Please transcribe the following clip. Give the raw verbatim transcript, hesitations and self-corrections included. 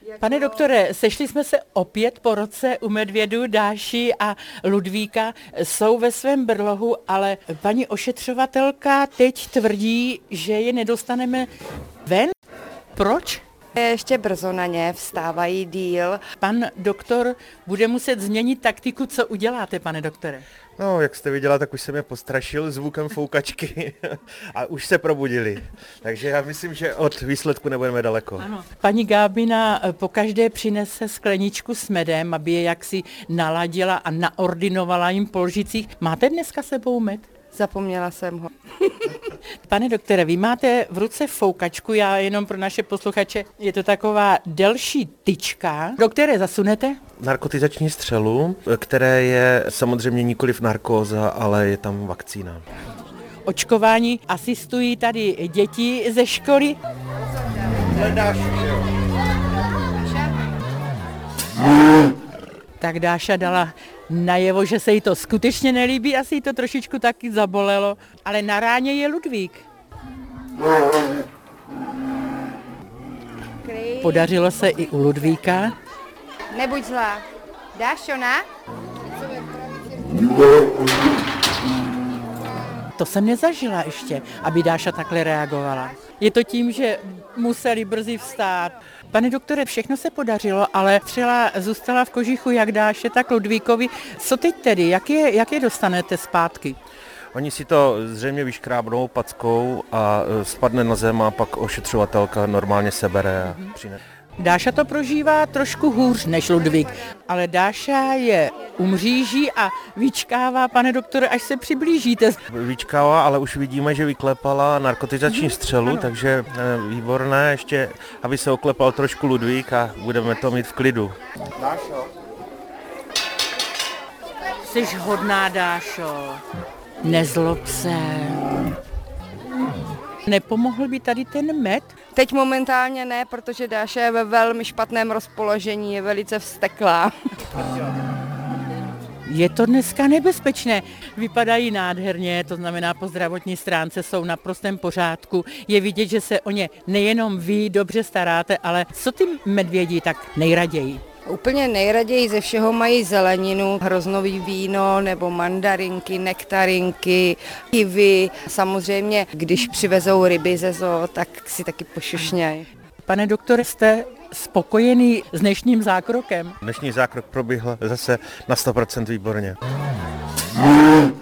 Pane doktore, sešli jsme se opět po roce u medvědů Dáši a Ludvíka. Jsou ve svém brlohu, ale paní ošetřovatelka teď tvrdí, že je nedostaneme ven. Proč? Je ještě brzo na ně, vstávají díl. Pan doktor bude muset změnit taktiku. Co uděláte, pane doktore? No, jak jste viděla, tak už jsem je postrašil zvukem foukačky a už se probudili. Takže já myslím, že od výsledku nebudeme daleko. Ano. Paní Gábina pokaždé přinese skleničku s medem, aby je jaksi naladila a naordinovala jim po lžicích. Máte dneska sebou med? Zapomněla jsem ho. Pane doktore, vy máte v ruce foukačku, já jenom pro naše posluchače, je to taková delší tyčka, do které zasunete? Narkotizační střelu, které je samozřejmě nikoliv narkóza, ale je tam vakcína. Očkování asistují tady děti ze školy. Hledáš, jo. Tak Dáša dala najevo, že se jí to skutečně nelíbí, asi jí to trošičku taky zabolelo, ale na ráně je Ludvík. Podařilo se i u Ludvíka. Nebuď zlá. Dášo, na? To jsem nezažila ještě, aby Dáša takhle reagovala. Je to tím, že museli brzy vstát. Pane doktore, všechno se podařilo, ale střela zůstala v kožichu jak Dáše, tak Ludvíkovi. Co teď tedy? Jak je, jak je dostanete zpátky? Oni si to zřejmě vyškrábnou packou a spadne na zem a pak ošetřovatelka normálně sebere a přinese. Dáša to prožívá trošku hůř než Ludvík, ale Dáša je u mříží a vyčkává, pane doktore, až se přiblížíte. Vyčkává, ale už vidíme, že vyklepala narkotizační střelu, ano. Takže výborné, ještě aby se oklepal trošku Ludvík a budeme to mít v klidu. Dášo. Jsi hodná, Dášo. Nezlob se. Nepomohl by tady ten med? Teď momentálně ne, protože Dáša je ve velmi špatném rozpoložení, je velice vzteklá. Je to dneska nebezpečné. Vypadají nádherně, to znamená po zdravotní stránce jsou na prostém pořádku. Je vidět, že se o ně nejenom vy dobře staráte, ale co ty medvědi tak nejraději? Úplně nejraději ze všeho mají zeleninu, hroznový víno nebo mandarinky, nektarinky, kivy. Samozřejmě, když přivezou ryby ze zoo, tak si taky pošušnějí. Pane doktore, jste spokojený s dnešním zákrokem? Dnešní zákrok proběhl zase na sto procent výborně.